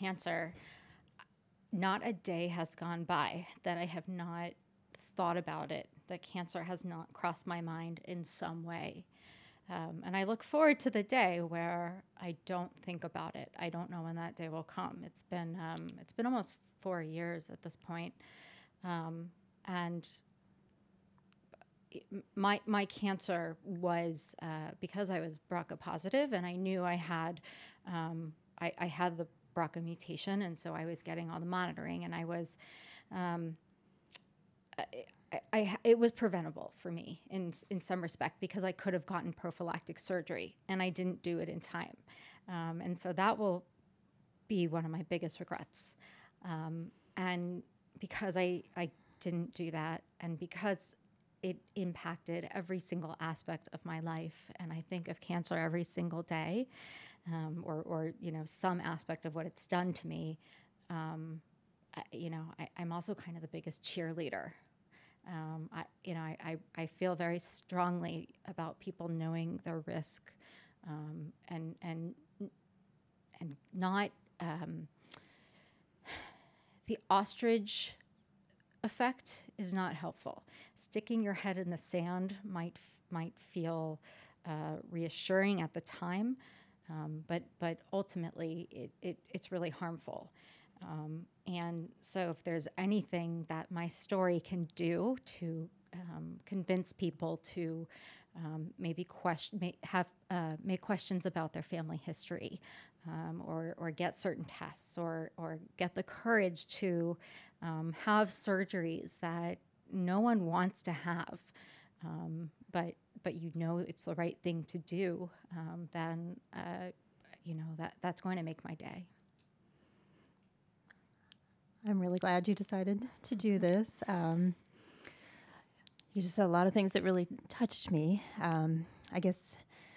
cancer, not a day has gone by that I have not thought about it, that cancer has not crossed my mind in some way. And I look forward to the day where I don't think about it. I don't know when that day will come. It's been almost 4 years at this point. And my cancer was because I was BRCA positive, and I knew I had the BRCA mutation, and so I was getting all the monitoring, and I was it was preventable for me in some respect, because I could have gotten prophylactic surgery and I didn't do it in time, and so that will be one of my biggest regrets. And because I didn't do that, and because it impacted every single aspect of my life, and I think of cancer every single day, or some aspect of what it's done to me. I'm also kind of the biggest cheerleader. I feel very strongly about people knowing their risk, and not the ostrich effect is not helpful. Sticking your head in the sand might feel reassuring at the time, but ultimately it's really harmful. And so if there's anything that my story can do to convince people to maybe make questions about their family history, or get certain tests, or get the courage to have surgeries that no one wants to have, but it's the right thing to do, then that's going to make my day. I'm really glad you decided to do this. You just said a lot of things that really touched me. I guess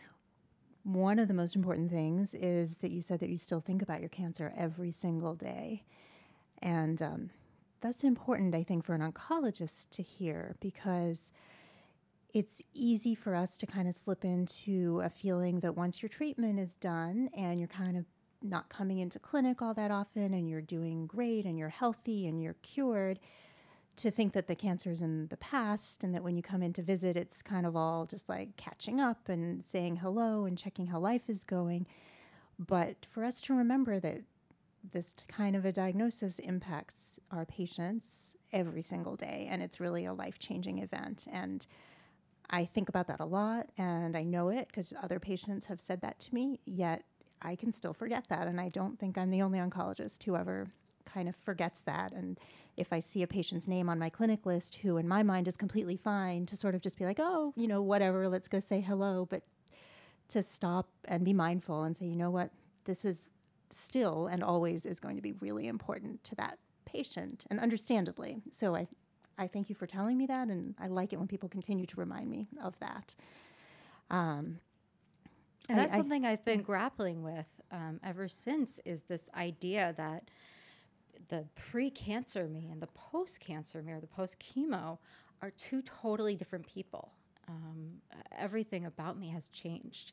one of the most important things is that you said that you still think about your cancer every single day. And that's important, I think, for an oncologist to hear, because it's easy for us to kind of slip into a feeling that once your treatment is done and you're kind of not coming into clinic all that often and you're doing great and you're healthy and you're cured, to think that the cancer is in the past, and that when you come in to visit, it's kind of all just like catching up and saying hello and checking how life is going. But for us to remember that this kind of a diagnosis impacts our patients every single day, and it's really a life-changing event. And I think about that a lot, and I know it because other patients have said that to me, yet I can still forget that. And I don't think I'm the only oncologist who ever kind of forgets that. And if I see a patient's name on my clinic list who in my mind is completely fine, to sort of just be like, oh, whatever, let's go say hello. But to stop and be mindful and say, you know what, this is still and always is going to be really important to that patient, and understandably. So I thank you for telling me that, and I like it when people continue to remind me of that. And that's something I've been grappling with ever since, is this idea that the pre-cancer me and the post-cancer me, or the post-chemo, are two totally different people. Everything about me has changed.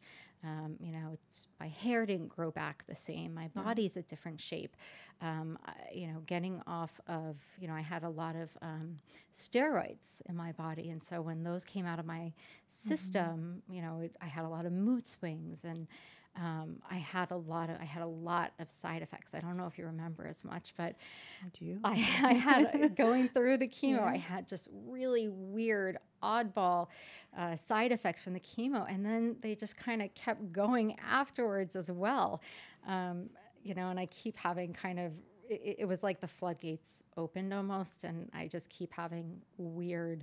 My hair didn't grow back the same. My body's a different shape. Getting off of, I had a lot of steroids in my body. And so when those came out of my system, I had a lot of mood swings, and I had a lot of side effects. I don't know if you remember as much, but I do. I had, going through the chemo, I had just really weird, oddball side effects from the chemo, and then they just kind of kept going afterwards as well. And I keep having kind of, it was like the floodgates opened almost, and I just keep having weird,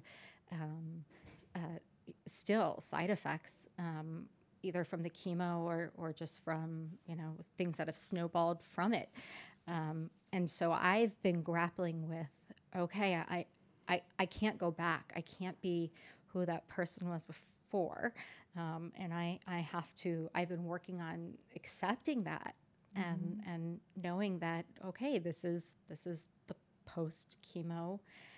still side effects. Either from the chemo or just from, things that have snowballed from it. And so I've been grappling with, okay, I can't go back. I can't be who that person was before. And I've been working on accepting that, and knowing that, okay, this is the post-chemo,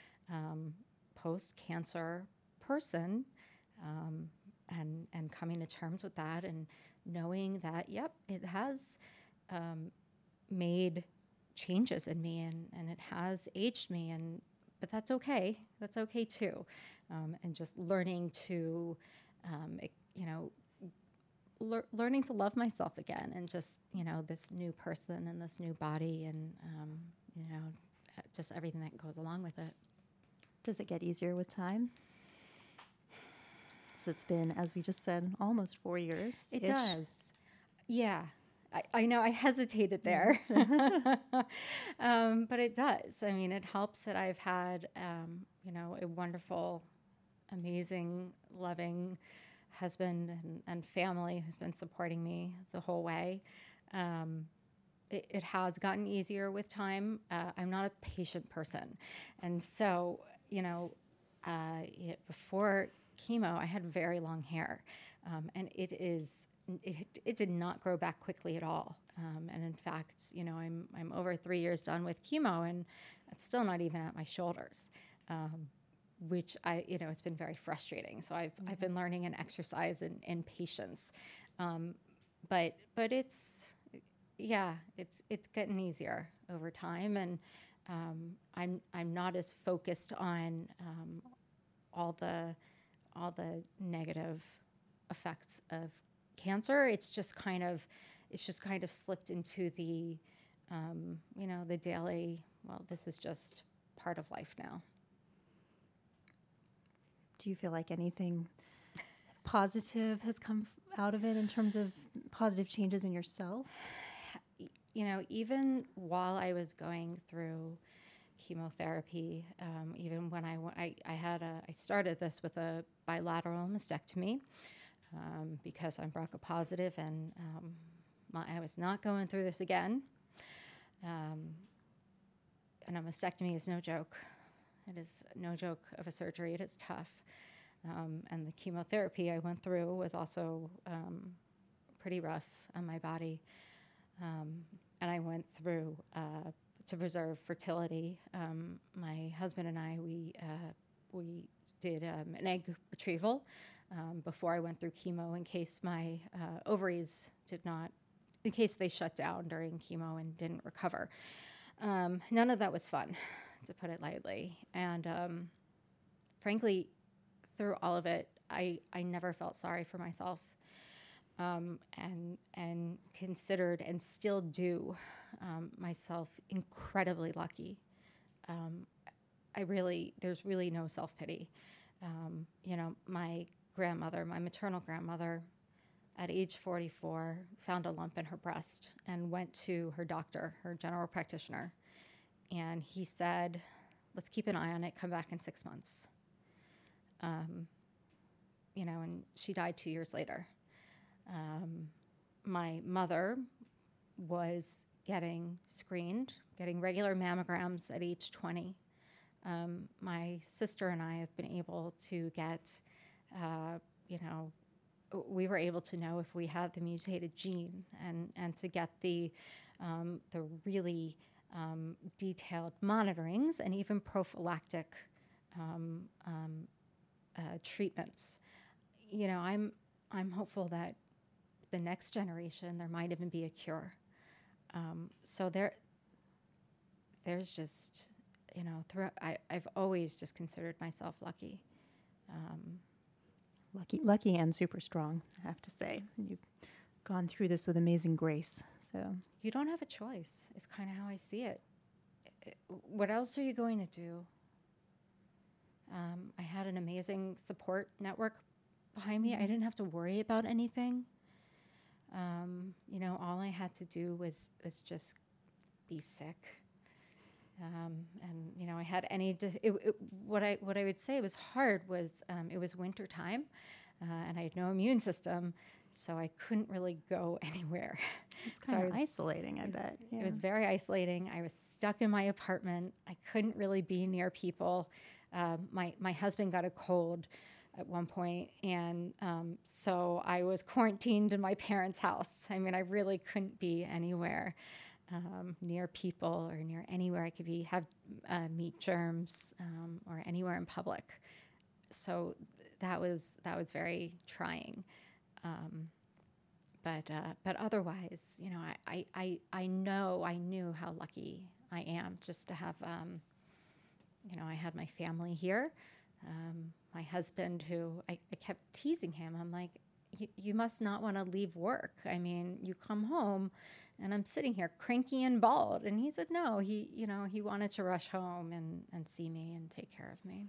post-cancer person, and coming to terms with that, and knowing that, yep, it has made changes in me, and it has aged me, but that's okay. That's okay too. And just learning to, you know, learning to love myself again, and just, this new person and this new body, and, just everything that goes along with it. Does it get easier with time? So it's been, as we just said, almost 4 years. It does. Yeah. I know I hesitated there, but it does. I mean, it helps that I've had, a wonderful, amazing, loving husband and family who's been supporting me the whole way. It has gotten easier with time. I'm not a patient person. And so, before chemo, I had very long hair, and it did not grow back quickly at all. And in fact, I'm over 3 years done with chemo, and it's still not even at my shoulders, which it's been very frustrating. So I've been learning an exercise in patience, but it's getting easier over time, and I'm not as focused on all the negative effects of cancer. It's just kind of slipped into the the daily, well, this is just part of life now. Do you feel like anything positive has come out of it in terms of positive changes in yourself? Even while I was going through chemotherapy, even when I started this with a bilateral mastectomy, because I'm BRCA positive, and I was not going through this again. And a mastectomy is no joke. It is no joke of a surgery. It is tough. And the chemotherapy I went through was also pretty rough on my body. And I went through, to preserve fertility, my husband and I, we did an egg retrieval before I went through chemo, in case my ovaries in case they shut down during chemo and didn't recover. None of that was fun, to put it lightly. And frankly, through all of it, I never felt sorry for myself, and considered, and still do, myself incredibly lucky. There's really no self-pity. My maternal grandmother, at age 44, found a lump in her breast and went to her doctor, her general practitioner. And he said, let's keep an eye on it, come back in 6 months. And she died 2 years later. My mother was getting screened, getting regular mammograms at age 20. My sister and I have been able to get, we were able to know if we had the mutated gene, and to get the really detailed monitorings, and even prophylactic treatments. I'm hopeful that the next generation, there might even be a cure. So there's just, I've always just considered myself lucky. Lucky and super strong, I have to say. You've gone through this with amazing grace. So you don't have a choice. It's kind of how I see it. What else are you going to do? I had an amazing support network behind me. I didn't have to worry about anything. All I had to do was just be sick. And I had what I would say was hard was, it was winter time, and I had no immune system, so I couldn't really go anywhere. It's kind of isolating, I bet. Yeah. It was very isolating. I was stuck in my apartment. I couldn't really be near people. My husband got a cold at one point, and so I was quarantined in my parents' house. I mean, I really couldn't be anywhere near people, or near anywhere I could meet germs, or anywhere in public. So that was very trying. but otherwise, I knew how lucky I am just to have, I had my family here. My husband, who I kept teasing him. I'm like, you must not want to leave work. I mean, you come home and I'm sitting here cranky and bald. And he said, no, he wanted to rush home and see me and take care of me.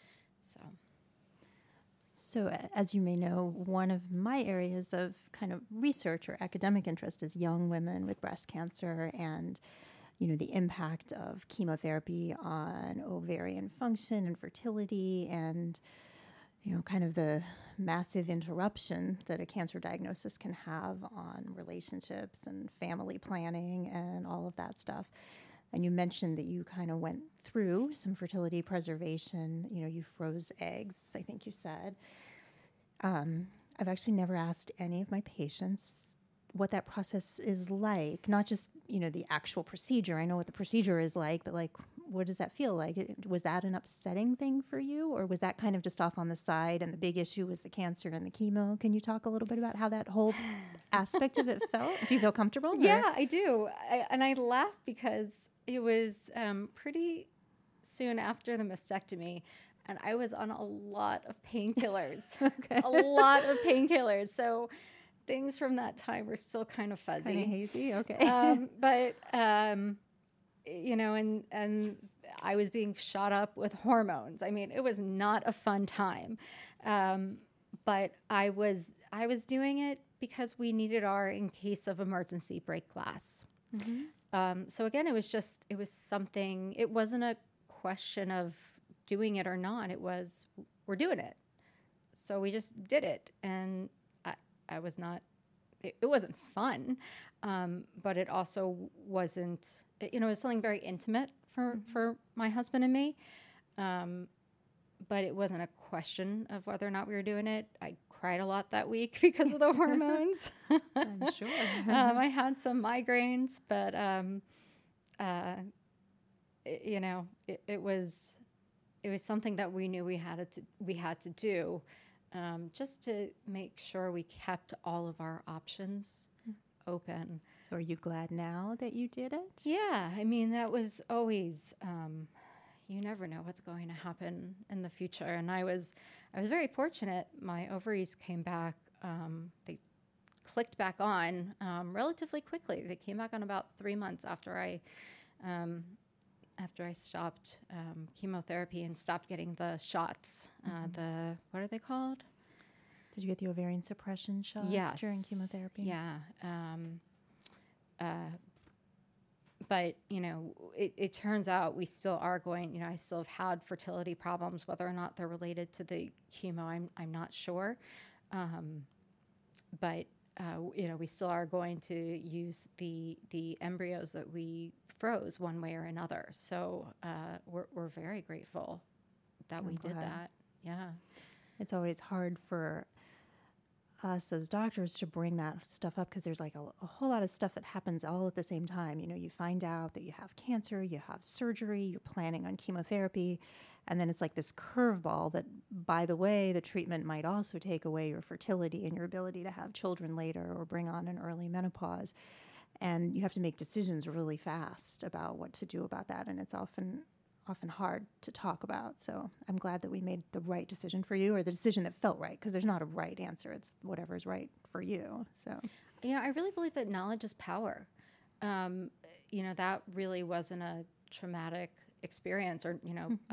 So, as you may know, one of my areas of kind of research or academic interest is young women with breast cancer and, the impact of chemotherapy on ovarian function and fertility and, kind of the massive interruption that a cancer diagnosis can have on relationships and family planning and all of that stuff. And you mentioned that you kind of went through some fertility preservation. You froze eggs, I think you said. I've actually never asked any of my patients what that process is like. Not just, the actual procedure. I know what the procedure is like, but what does that feel like? Was that an upsetting thing for you? Or was that kind of just off on the side and the big issue was the cancer and the chemo? Can you talk a little bit about how that whole aspect of it felt? Do you feel comfortable? Yeah, I do. And I laugh because it was pretty soon after the mastectomy, and I was on a lot of painkillers. Okay. A lot of painkillers. So things from that time were still kind of fuzzy. Kind of hazy, okay. And I was being shot up with hormones. I mean, it was not a fun time. But I was doing it because we needed our in case of emergency break glass. Mm-hmm. So again, it was something, it wasn't a question of doing it or not. It was, we're doing it. So we just did it. And I was not, it wasn't fun. But it also wasn't, it was something very intimate for my husband and me. But it wasn't a question of whether or not we were doing it. I cried a lot that week because of the hormones. I'm sure. I had some migraines, but it was something that we knew we had to do, just to make sure we kept all of our options open. So, are you glad now that you did it? Yeah, I mean, that was always. You never know what's going to happen in the future. And I was very fortunate. My ovaries came back. They clicked back on relatively quickly. They came back on about 3 months after I stopped chemotherapy and stopped getting the shots. What are they called? Did you get the ovarian suppression shots during chemotherapy? Yeah. But, it turns out we still are going, I still have had fertility problems, whether or not they're related to the chemo, I'm not sure. But we still are going to use the embryos that we froze one way or another. So we're very grateful that we did that. Yeah. It's always hard for us as doctors to bring that stuff up because there's a whole lot of stuff that happens all at the same time. You find out that you have cancer, you have surgery, you're planning on chemotherapy, and then it's like this curveball that, by the way, the treatment might also take away your fertility and your ability to have children later or bring on an early menopause. And you have to make decisions really fast about what to do about that, and it's often hard to talk about. So I'm glad that we made the right decision for you, or the decision that felt right, because there's not a right answer. It's whatever's right for you. So, I really believe that knowledge is power. That really wasn't a traumatic experience, or,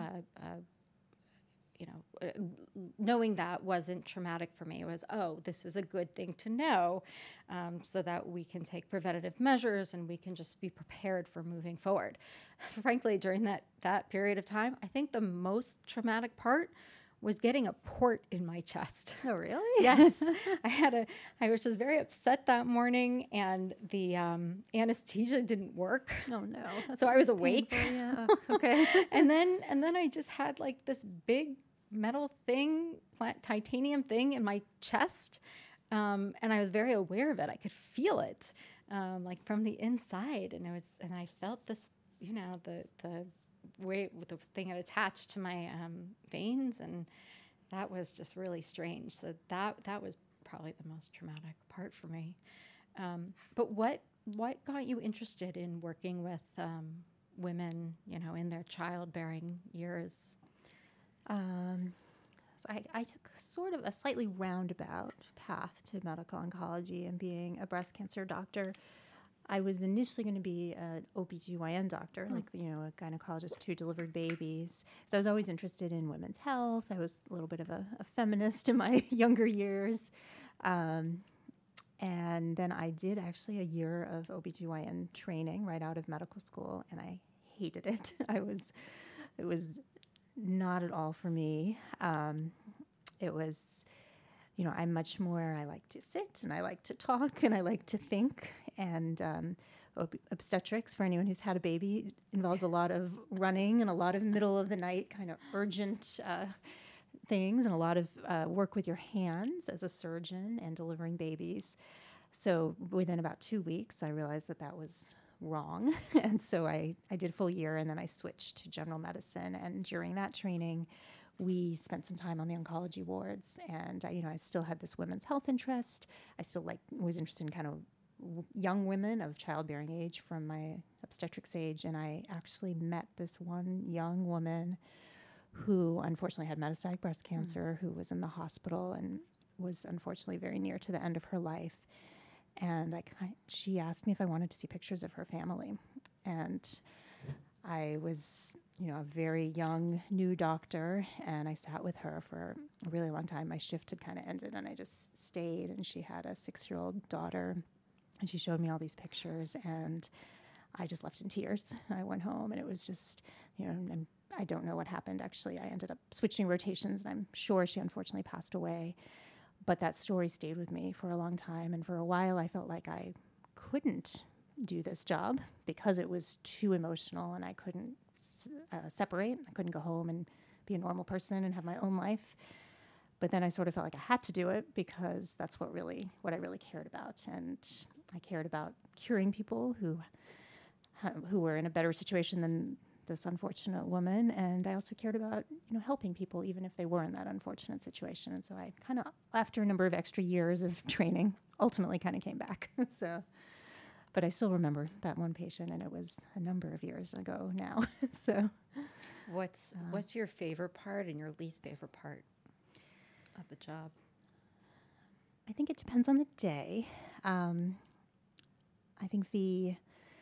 knowing that wasn't traumatic for me. It was, this is a good thing to know, so that we can take preventative measures and we can just be prepared for moving forward. Frankly, during that period of time, I think the most traumatic part was getting a port in my chest. Oh, really? Yes. I was just very upset that morning, and the anesthesia didn't work. Oh, no. So I was awake. Yeah. Okay. and then I just had this big metal thing, titanium thing in my chest. And I was very aware of it. I could feel it, from the inside. And I felt this, the way with the thing had attached to my veins, and that was just really strange. So that was probably the most traumatic part for me. But what got you interested in working with women, in their childbearing years? So I took sort of a slightly roundabout path to medical oncology and being a breast cancer doctor. I was initially going to be an OBGYN doctor, a gynecologist who delivered babies. So I was always interested in women's health. I was a little bit of a feminist in my younger years. And then I did actually a year of OBGYN training right out of medical school, and I hated it. It was not at all for me. It was, I'm much more, I like to sit and I like to talk and I like to think. And obstetrics, for anyone who's had a baby, involves a lot of running and a lot of middle of the night kind of urgent things and a lot of work with your hands as a surgeon and delivering babies. So within about 2 weeks, I realized that was wrong. And so I did a full year, and then I switched to general medicine. And during that training, we spent some time on the oncology wards. And, I still had this women's health interest. I still was interested in kind of young women of childbearing age from my obstetrics age. And I actually met this one young woman who unfortunately had metastatic breast cancer, who was in the hospital and was unfortunately very near to the end of her life. And she asked me if I wanted to see pictures of her family. And I was, a very young new doctor, and I sat with her for a really long time. My shift had kind of ended, and I just stayed, and she had a 6-year-old daughter, and she showed me all these pictures, and I just left in tears. I went home, and it was just, and I don't know what happened, actually. I ended up switching rotations, and I'm sure she unfortunately passed away. But that story stayed with me for a long time. And for a while, I felt like I couldn't do this job because it was too emotional and I couldn't separate. I couldn't go home and be a normal person and have my own life. But then I sort of felt like I had to do it because that's what I really cared about. And I cared about curing people who were in a better situation than this unfortunate woman, and I also cared about helping people even if they were in that unfortunate situation. And so I kind of, after a number of extra years of training, ultimately kind of came back. But I still remember that one patient, and it was a number of years ago now. So what's your favorite part and your least favorite part of the job? I think it depends on the day. I think the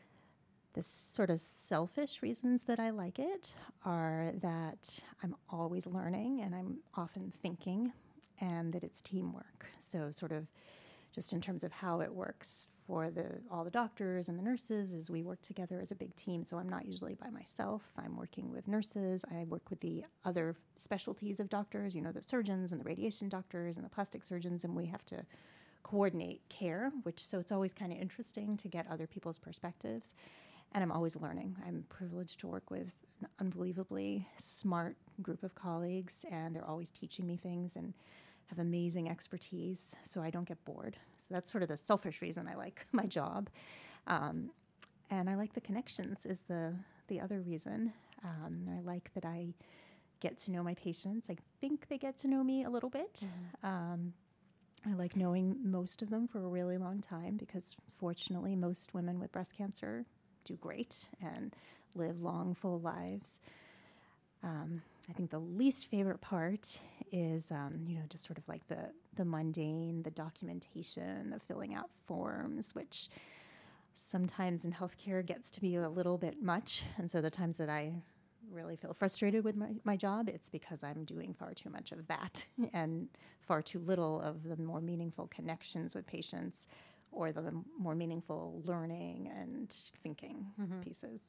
sort of selfish reasons that I like it are that I'm always learning and I'm often thinking, and that it's teamwork. So sort of just in terms of how it works for all the doctors and the nurses is we work together as a big team. So I'm not usually by myself. I'm working with nurses. I work with the other specialties of doctors, the surgeons and the radiation doctors and the plastic surgeons, and we have to coordinate care, so it's always kind of interesting to get other people's perspectives. And I'm always learning. I'm privileged to work with an unbelievably smart group of colleagues, and they're always teaching me things and have amazing expertise, so I don't get bored. So that's sort of the selfish reason I like my job. And I like the connections is the other reason. I like that I get to know my patients. I think they get to know me a little bit. I like knowing most of them for a really long time because, fortunately, most women with breast cancer do great and live long, full lives. I think the least favorite part is, just sort of like the mundane, the documentation, the filling out forms, which sometimes in healthcare gets to be a little bit much. And so the times that I really feel frustrated with my job, it's because I'm doing far too much of that and far too little of the more meaningful connections with patients or the more meaningful learning and thinking pieces.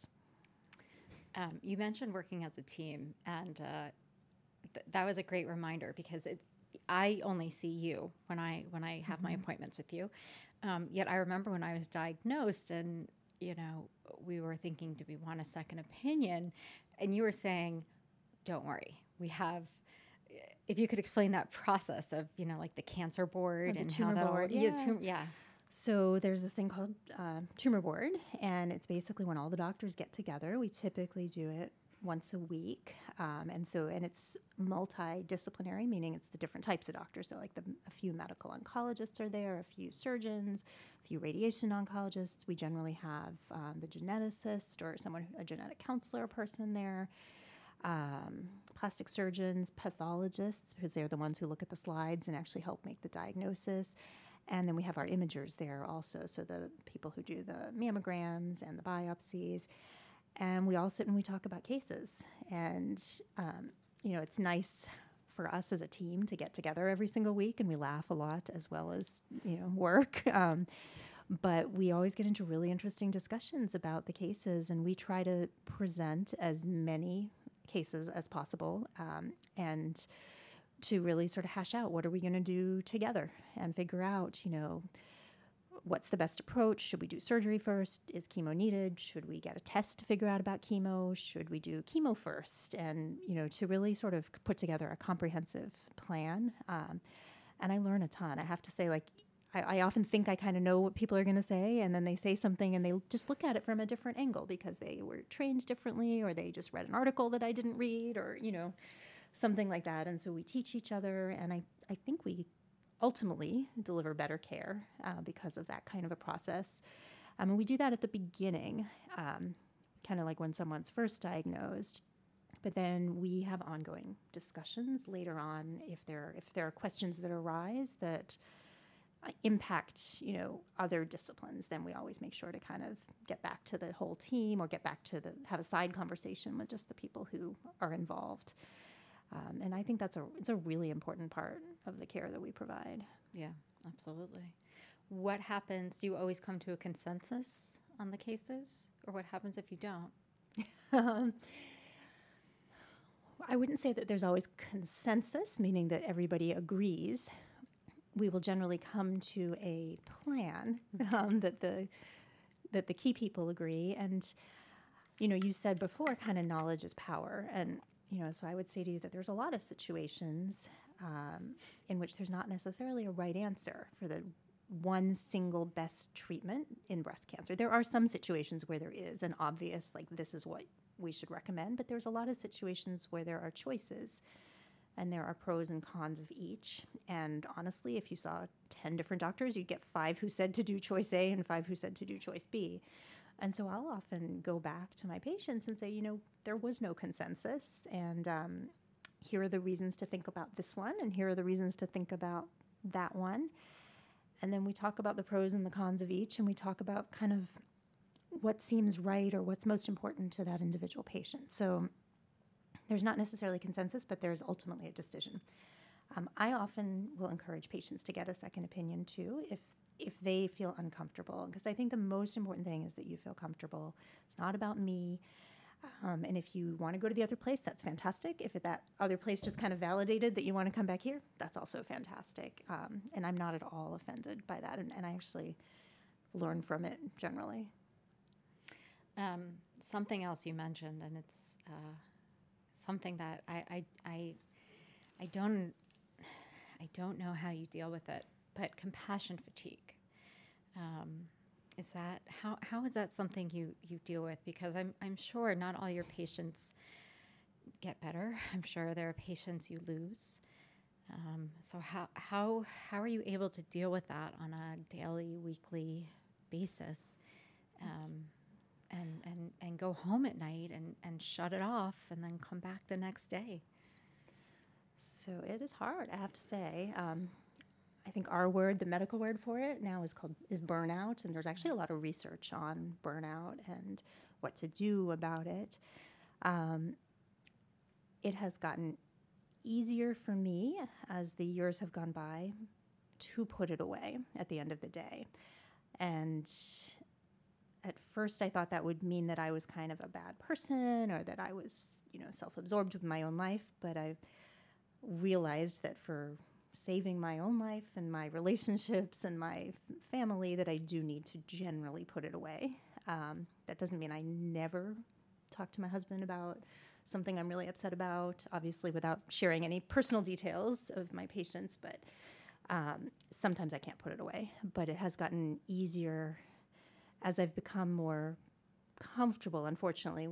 You mentioned working as a team, and that was a great reminder because I only see you when I have my appointments with you. Yet I remember when I was diagnosed and, we were thinking, do we want a second opinion? And you were saying, don't worry, we have, if you could explain that process of, like the cancer board the and tumor how that board. Yeah. So there's this thing called tumor board, and it's basically when all the doctors get together. We typically do it once a week. And it's multidisciplinary, meaning it's the different types of doctors. So like a few medical oncologists are there, a few surgeons, a few radiation oncologists. We generally have the geneticist or a genetic counselor person there, plastic surgeons, pathologists, because they're the ones who look at the slides and actually help make the diagnosis. And then we have our imagers there also, so the people who do the mammograms and the biopsies. And we all sit and we talk about cases. And, it's nice for us as a team to get together every single week, and we laugh a lot as well as, work. But we always get into really interesting discussions about the cases, and we try to present as many cases as possible, and to really sort of hash out what are we going to do together and figure out, what's the best approach? Should we do surgery first? Is chemo needed? Should we get a test to figure out about chemo? Should we do chemo first? And, to really sort of put together a comprehensive plan. And I learn a ton. I have to say, I often think I kind of know what people are going to say, and then they say something and they just look at it from a different angle because they were trained differently, or they just read an article that I didn't read, or, something like that. And so we teach each other, and I think we ultimately deliver better care because of that kind of a process. And we do that at the beginning, kind of like when someone's first diagnosed. But then we have ongoing discussions later on if there are questions that arise that impact, other disciplines. Then we always make sure to kind of get back to the whole team, or get back to have a side conversation with just the people who are involved. And I think it's a really important part of the care that we provide. Yeah, absolutely. What happens? Do you always come to a consensus on the cases, or what happens if you don't? I wouldn't say that there's always consensus, meaning that everybody agrees. We will generally come to a plan that the key people agree. And, you said before, kind of knowledge is power. And so I would say to you that there's a lot of situations in which there's not necessarily a right answer for the one single best treatment in breast cancer. There are some situations where there is an obvious, this is what we should recommend, but there's a lot of situations where there are choices, and there are pros and cons of each. And honestly, if you saw 10 different doctors, you'd get 5 who said to do choice A and 5 who said to do choice B. And so I'll often go back to my patients and say, there was no consensus, and here are the reasons to think about this one, and here are the reasons to think about that one. And then we talk about the pros and the cons of each, and we talk about kind of what seems right or what's most important to that individual patient. So there's not necessarily consensus, but there's ultimately a decision. I often will encourage patients to get a second opinion too, if they feel uncomfortable, because I think the most important thing is that you feel comfortable. It's not about me. And if you want to go to the other place, that's fantastic. If that other place just kind of validated that you want to come back here, that's also fantastic. And I'm not at all offended by that. And I actually learn from it generally. Something else you mentioned, and it's something that I don't know how you deal with it, but compassion fatigue. Is that how is that something you deal with? Because I'm sure not all your patients get better. I'm sure there are patients you lose. So how are you able to deal with that on a daily, weekly basis, and go home at night and shut it off and then come back the next day? So it is hard, I have to say. I think our word, the medical word for it now is burnout, and there's actually a lot of research on burnout and what to do about it. It has gotten easier for me as the years have gone by to put it away at the end of the day. And at first I thought that would mean that I was kind of a bad person, or that I was, self-absorbed with my own life, but I realized that for saving my own life and my relationships and my family, that I do need to generally put it away. That doesn't mean I never talk to my husband about something I'm really upset about, obviously without sharing any personal details of my patients, but sometimes I can't put it away. But it has gotten easier as I've become more comfortable, unfortunately, with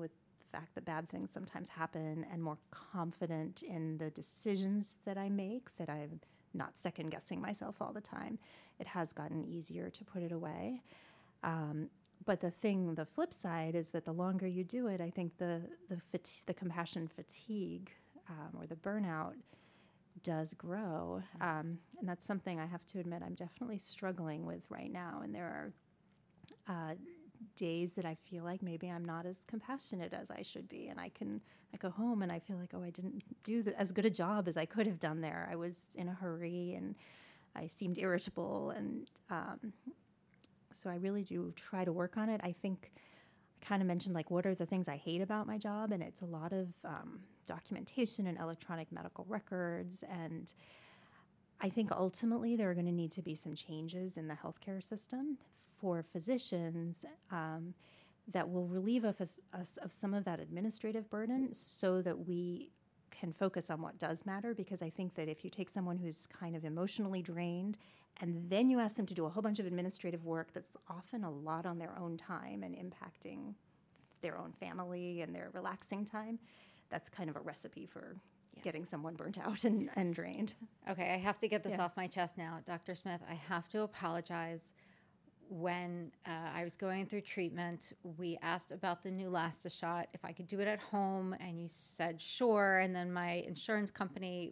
the fact that bad things sometimes happen, and more confident in the decisions that I make, that I'm not second guessing myself all the time. It has gotten easier to put it away. But the flip side is that the longer you do it, I think the compassion fatigue or the burnout does grow. And that's something I have to admit I'm definitely struggling with right now. And there are days that I feel like maybe I'm not as compassionate as I should be. And I go home and I feel like, oh, I didn't do as good a job as I could have done there. I was in a hurry and I seemed irritable. And so I really do try to work on it. I think I kind of mentioned, like, what are the things I hate about my job? And it's a lot of documentation and electronic medical records. And I think ultimately there are going to need to be some changes in the healthcare system for physicians that will relieve us of some of that administrative burden so that we can focus on what does matter. Because I think that if you take someone who's kind of emotionally drained and then you ask them to do a whole bunch of administrative work that's often a lot on their own time and impacting their own family and their relaxing time, that's kind of a recipe for getting someone burnt out and drained. Okay, I have to get this off my chest now. Dr. Smith, I have to apologize. When I was going through treatment, we asked about the Neulasta shot, if I could do it at home, and you said sure. And then my insurance company,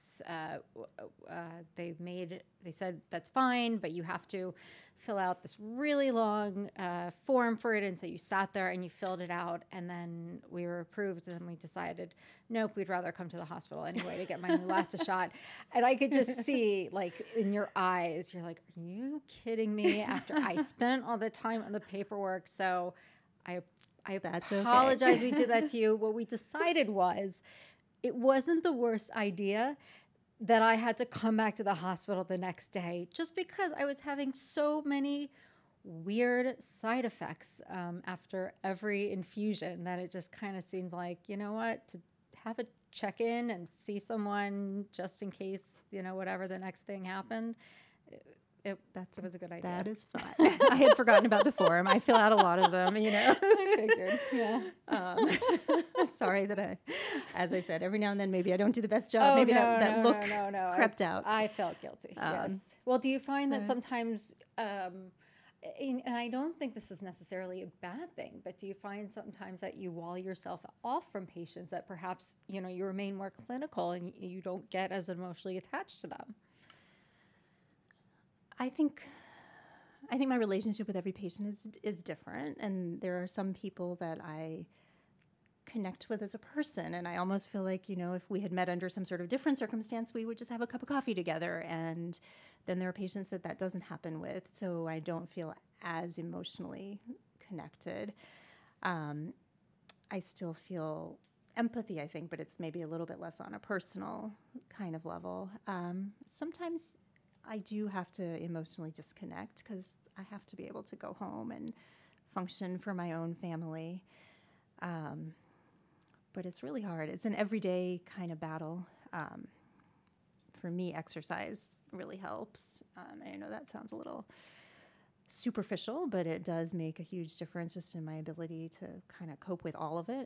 they said that's fine, but you have to fill out this really long form for it. And so you sat there and you filled it out, and then we were approved. And then we decided, nope, we'd rather come to the hospital anyway to get my Neulasta shot. And I could just see, like, in your eyes, you're like, are you kidding me? After I spent all the time on the paperwork. So I apologize we did that to you. What we decided was it wasn't the worst idea that I had to come back to the hospital the next day just because I was having so many weird side effects after every infusion that it just kind of seemed like, you know what, to have a check-in and see someone just in case, you know, whatever the next thing happened. It was a good idea. That is fun. I had forgotten about the form. I fill out a lot of them, you know. I figured, yeah. Sorry that as I said, every now and then maybe I don't do the best job. Maybe that look crept out. I felt guilty, yes. Well, do you find that sometimes, and I don't think this is necessarily a bad thing, but do you find sometimes that you wall yourself off from patients, that perhaps, you know, you remain more clinical and you don't get as emotionally attached to them? I think my relationship with every patient is different, and there are some people that I connect with as a person, and I almost feel like, you know, if we had met under some sort of different circumstance, we would just have a cup of coffee together. And then there are patients that doesn't happen with, so I don't feel as emotionally connected. I still feel empathy, I think, but it's maybe a little bit less on a personal kind of level. Sometimes I do have to emotionally disconnect because I have to be able to go home and function for my own family. But it's really hard. It's an everyday kind of battle. For me, exercise really helps. I know that sounds a little superficial, but it does make a huge difference just in my ability to kind of cope with all of it.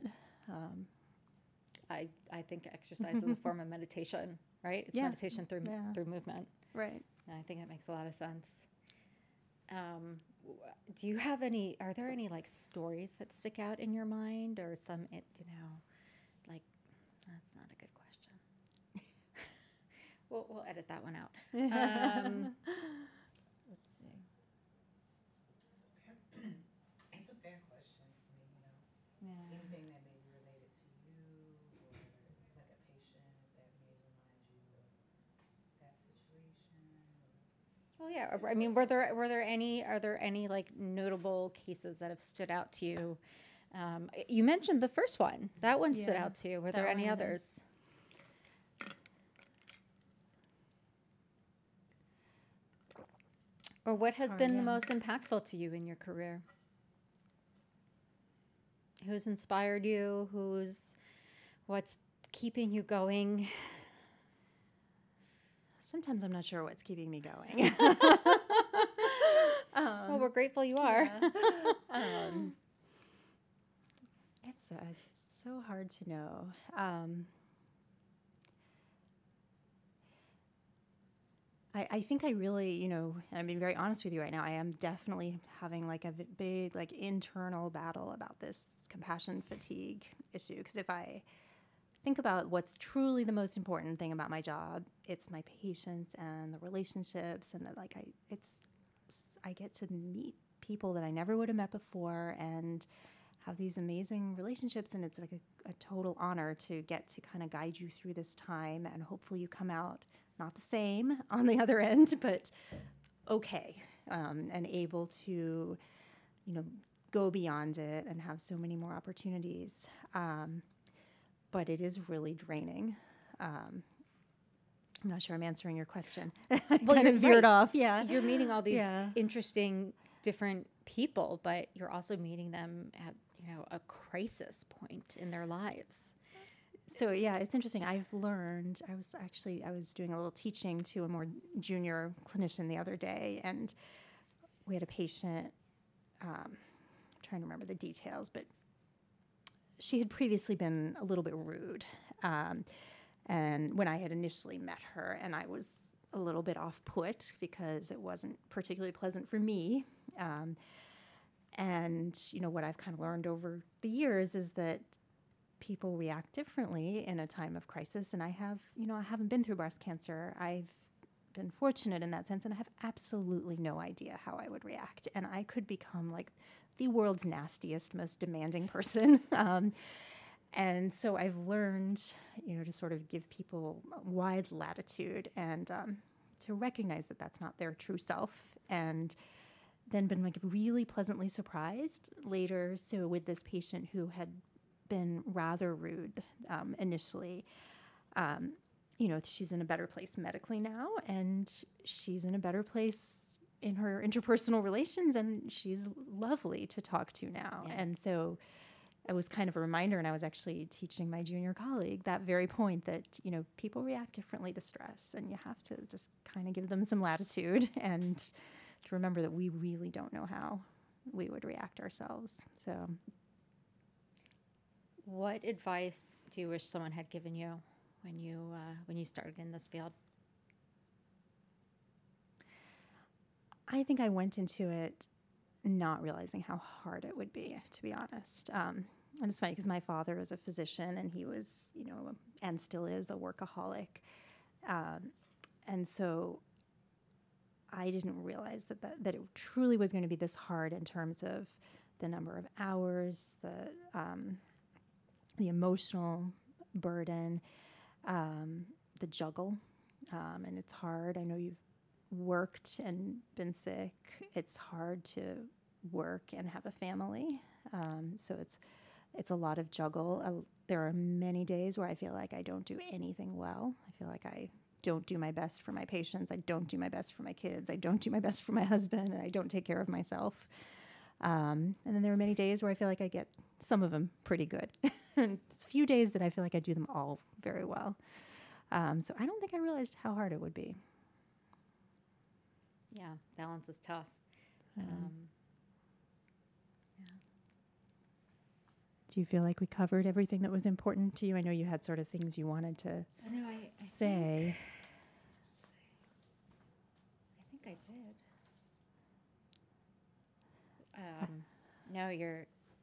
I think exercise is a form of meditation, right? It's meditation through movement. Right. And I think it makes a lot of sense. Are there any like stories that stick out in your mind, or some, like, that's not a good question. We'll edit that one out. Let's see. It's a fair question. I mean, you know, anything that may be related to you, or like a patient that may remind you of that situation. Well, yeah. I mean, are there any like notable cases that have stood out to you? You mentioned the first one. That one stood out to you. Were there any others? Or what has been the most impactful to you in your career? Who's inspired you? What's keeping you going? Sometimes I'm not sure what's keeping me going. Well, we're grateful you are. it's so hard to know. I think I really, and I'm being very honest with you right now, I am definitely having like a big like internal battle about this compassion fatigue issue. Because if I think about what's truly the most important thing about my job, it's my patients and the relationships, and that I get to meet people that I never would have met before and have these amazing relationships, and it's like a total honor to get to kind of guide you through this time, and hopefully you come out not the same on the other end, but okay, and able to, go beyond it and have so many more opportunities. But it is really draining. I'm not sure I'm answering your question. I kind of veered off. Yeah. You're meeting all these Yeah. interesting, different people, but you're also meeting them at, a crisis point in their lives. So yeah, it's interesting. I've learned, I was doing a little teaching to a more junior clinician the other day, and we had a patient, I'm trying to remember the details, but she had previously been a little bit rude. And when I had initially met her, and I was a little bit off put because it wasn't particularly pleasant for me. And what I've kind of learned over the years is that people react differently in a time of crisis. And I haven't been through breast cancer. I've been fortunate in that sense, and I have absolutely no idea how I would react. And I could become like the world's nastiest, most demanding person. And so I've learned, to sort of give people wide latitude and to recognize that that's not their true self. And then been like really pleasantly surprised later. So with this patient who had been rather rude initially, she's in a better place medically now, and she's in a better place in her interpersonal relations, and she's lovely to talk to now. Yeah. And so it was kind of a reminder, and I was actually teaching my junior colleague that very point that, people react differently to stress, and you have to just kind of give them some latitude and to remember that we really don't know how we would react ourselves. So What advice do you wish someone had given you when you started in this field? I think I went into it not realizing how hard it would be, to be honest. And it's funny because my father was a physician, and he was, and still is, a workaholic. And so I didn't realize that it truly was going to be this hard in terms of the number of hours, the emotional burden, the juggle. And it's hard. I know you've worked and been sick. It's hard to work and have a family. So it's a lot of juggle. There are many days where I feel like I don't do anything well. I feel like I don't do my best for my patients. I don't do my best for my kids. I don't do my best for my husband, and I don't take care of myself. And then there are many days where I feel like I get some of them pretty good. And it's a few days that I feel like I do them all very well. So I don't think I realized how hard it would be. Yeah, balance is tough. Yeah. Do you feel like we covered everything that was important to you? I know you had sort of things you wanted to I say. think I did. No, you're.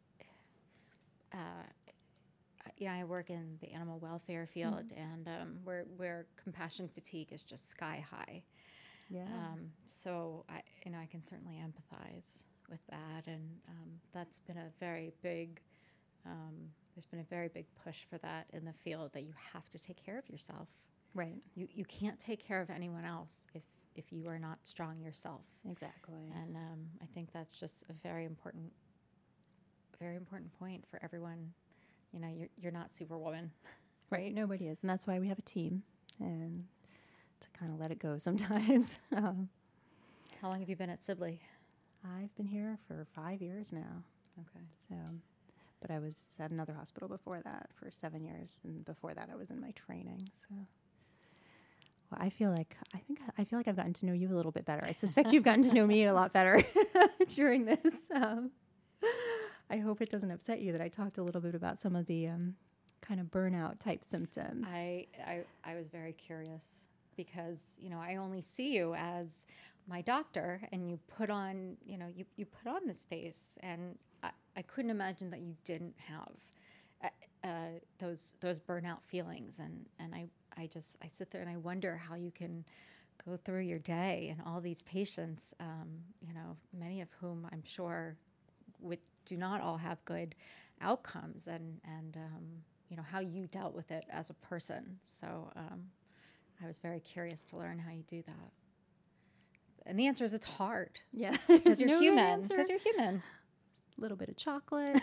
I work in the animal welfare field, and where compassion fatigue is just sky high. Yeah. So I can certainly empathize with that, and that's been a very big. There's been a very big push for that in the field, that you have to take care of yourself. Right. You can't take care of anyone else if you are not strong yourself. Exactly. And I think that's just a very important point for everyone. You're not Superwoman. Right. Nobody is. And that's why we have a team, and to kind of let it go sometimes. How long have you been at Sibley? I've been here for 5 years now. Okay. So, but I was at another hospital before that for 7 years, and before that I was in my training. So, well, I feel like I've gotten to know you a little bit better. I suspect you've gotten to know me a lot better during this. I hope it doesn't upset you that I talked a little bit about some of the kind of burnout type symptoms. I was very curious because, I only see you as my doctor, and you put on, you put on this face, and I couldn't imagine that you didn't have those burnout feelings. And I sit there and I wonder how you can go through your day and all these patients, many of whom I'm sure do not all have good outcomes, and how you dealt with it as a person. So I was very curious to learn how you do that. And the answer is it's hard. Yeah, Because there's you're no human. answer. Because you're human. A little bit of chocolate.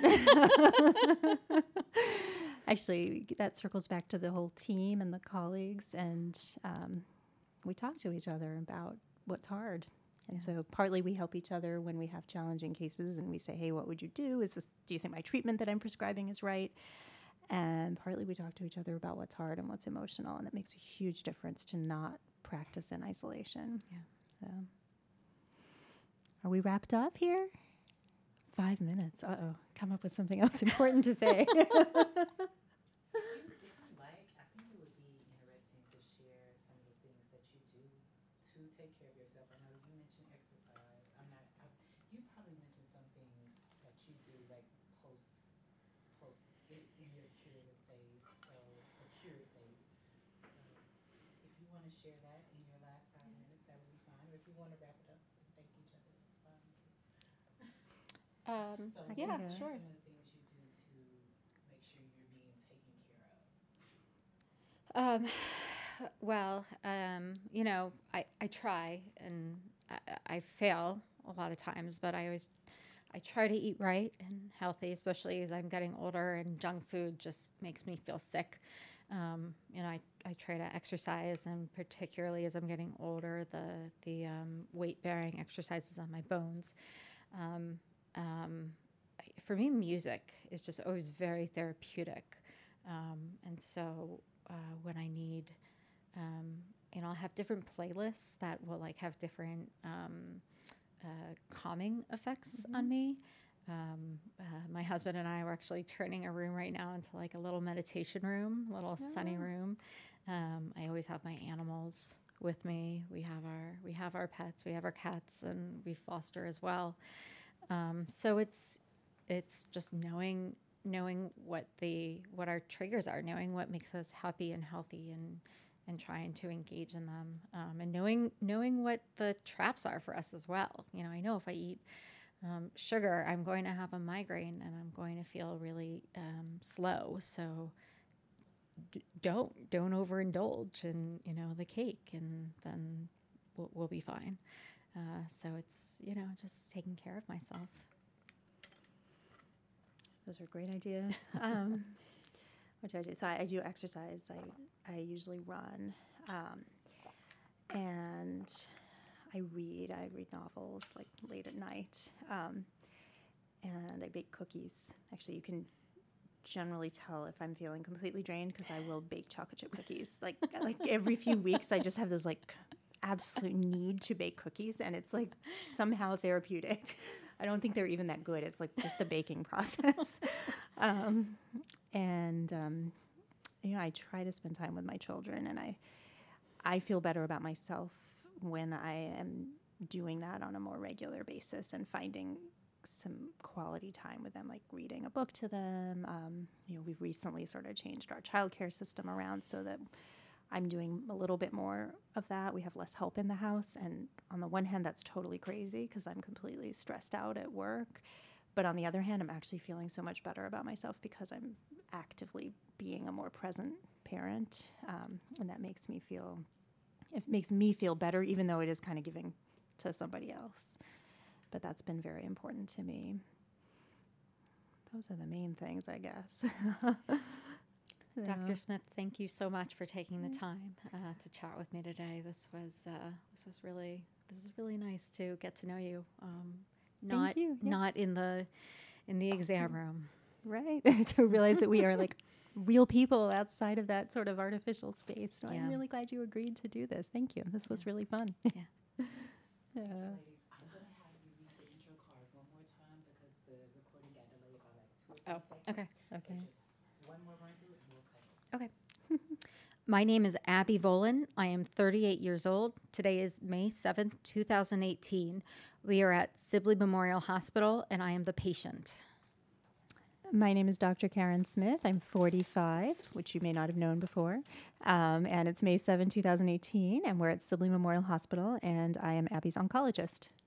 Actually, that circles back to the whole team and the colleagues, and we talk to each other about what's hard. And so partly we help each other when we have challenging cases, and we say, hey, what would you do? Do you think my treatment that I'm prescribing is right? And partly we talk to each other about what's hard and what's emotional, and it makes a huge difference to not practice in isolation. Yeah. So, are we wrapped up here? 5 minutes. Uh-oh. Come up with something else important to say. If you like, I think it would be interesting to share some of the things that you do to take care of yourself. I know you mentioned exercise. You probably mentioned some things that you do like post in your curative phase. So if you want to share that in your last 5 minutes, that would be fine. Or if you want to wrap it up and thank each other, that's fine too. So yeah, what are sure. some of the things you do to make sure you're being taken care of? I try, and I fail a lot of times, but I try to eat right and healthy, especially as I'm getting older, and junk food just makes me feel sick. I try to exercise, and particularly as I'm getting older, the weight-bearing exercises on my bones. For me, music is just always very therapeutic. And so when I need, I'll have different playlists that will have different calming effects on me. My husband and I are actually turning a room right now into a little meditation room, little sunny room. I always have my animals with me. We have our pets, we have our cats, and we foster as well. So it's just knowing what our triggers are, knowing what makes us happy and healthy, and trying to engage in them, and knowing what the traps are for us as well. I know if I eat sugar, I'm going to have a migraine, and I'm going to feel really slow. So don't overindulge in the cake, and then we'll be fine. So it's just taking care of myself. Those are great ideas. What do I do? So I do exercise. I usually run, and I read novels late at night, and I bake cookies. Actually, you can generally tell if I'm feeling completely drained because I will bake chocolate chip cookies. Like every few weeks, I just have this absolute need to bake cookies, and it's somehow therapeutic. I don't think they're even that good. It's just the baking process. I try to spend time with my children, and I feel better about myself when I am doing that on a more regular basis and finding some quality time with them, like reading a book to them. We've recently sort of changed our childcare system around so that I'm doing a little bit more of that. We have less help in the house, and on the one hand, that's totally crazy because I'm completely stressed out at work. But on the other hand, I'm actually feeling so much better about myself because I'm actively being a more present parent, and that makes me feel better, even though it is kind of giving to somebody else. But that's been very important to me. Those are the main things, I guess. Dr. Smith, thank you so much for taking the time to chat with me today. This is really nice to get to know you. Thank you. Yeah. Not in the exam room. Right. To realize that we are real people outside of that sort of artificial space. So I'm really glad you agreed to do this. Thank you. This was really fun. Yeah. Ladies, I'm going to have you read the intro card one more time because the recording got delayed by Oh, 30 seconds. okay. So Okay. just one more run through and we'll cut it. Okay. My name is Abby Volan. I am 38 years old. Today is May 7th, 2018. We are at Sibley Memorial Hospital, and I am the patient. My name is Dr. Karen Smith. I'm 45, which you may not have known before. And it's May 7, 2018, and we're at Sibley Memorial Hospital, and I am Abby's oncologist.